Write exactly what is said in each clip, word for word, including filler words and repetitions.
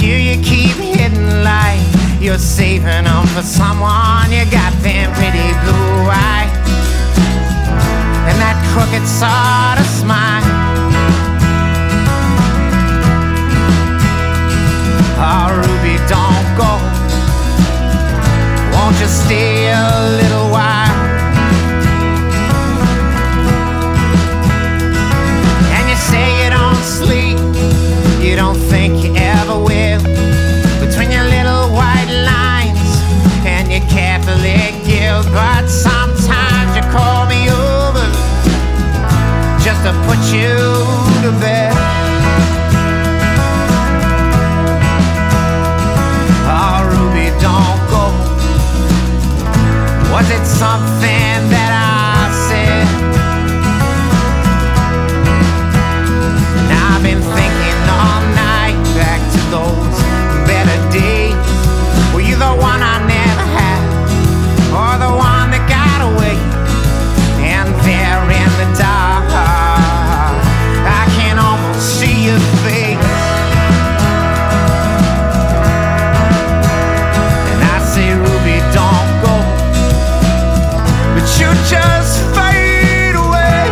do you keep hitting light? You're saving them for someone. You got them pretty blue eyes and that crooked sort of smile. Oh, Ruby, don't go. Won't you stay a little while? And you say you don't sleep, you don't think you ever will. Between your little white lines and your Catholic guilt, but sometimes you call me over just to put you to bed. Oh, Ruby, don't go. Was it something that I said? Now I've been thinking all night back to those better days. Were you the one I never had, or the one that got away? And there in the dark, I can almost see your face. And I say, Ruby, don't go, but you just fade away.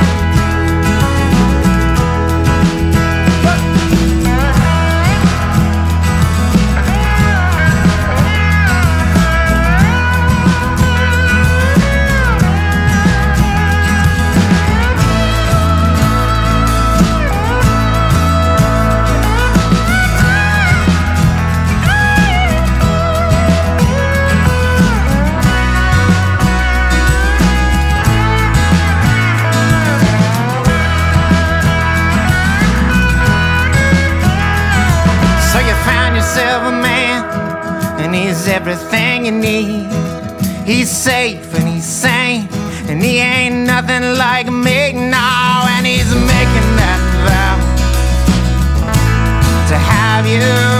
A man, and he's everything you need. He's safe and he's sane, and he ain't nothing like me now. And he's making that vow to have you